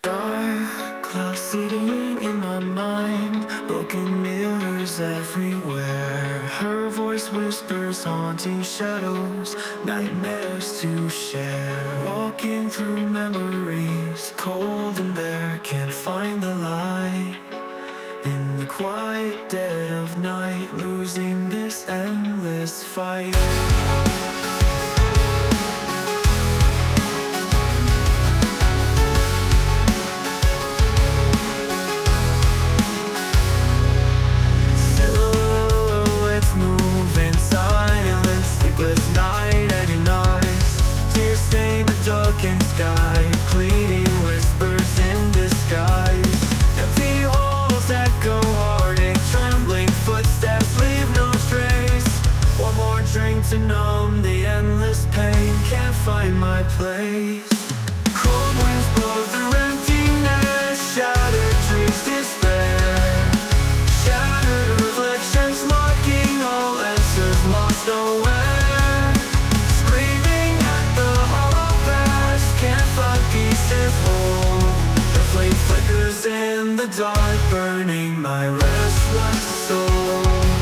Dark clouds sitting in my mind, broken mirrors everywhere. Her voice whispers haunting shadows, nightmares to share. Walking through memories, cold and bare, can't find the light. In the quiet dead of night, losing this endless fight. Darkened sky, pleading whispers in disguise. Empty halls echo heartache, trembling footsteps leave no trace. One more drink to numb the endless pain, can't find my place. Cold winds blow through emptiness, shattered dreams, despair. Shattered reflections, locking all answers, lost nowhere. In the dark, burning my restless soul.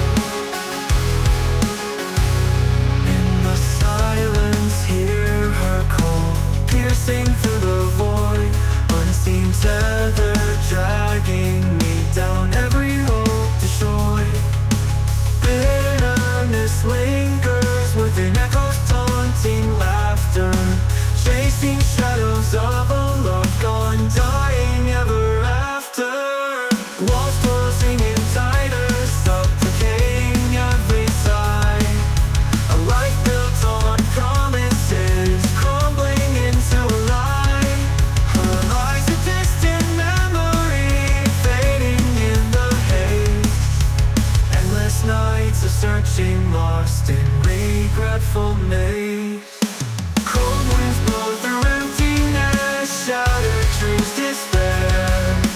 In the silence, hear her call, piercing through the void. Unseen tether dragging me down, every hope destroyed. Bitterness lingers within echoes, taunting laughter, chasing shadows of a love gone, dying ever. Walls closing in tighter, suffocating every side. A life built on promises, crumbling into a lie. Her eyes a distant memory, fading in the haze. Endless nights of searching, lost in regretful maze. Cold winds blow through emptiness, shattered dreams, despair.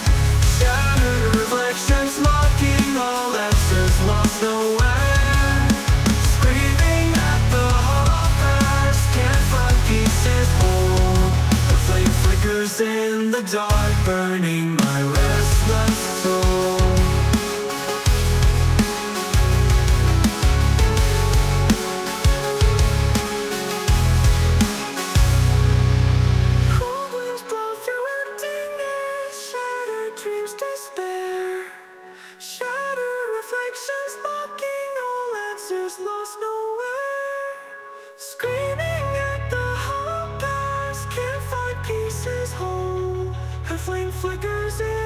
Lost nowhere, screaming at the hollow past, can't find pieces whole. The flame flickers in the dark, burning my restless soul. Cold winds blow through emptiness, shattered dreams, despair. Reflections blocking all answers, lost nowhere. Screaming at the hollow past, can't find pieces whole. Her flame flickers in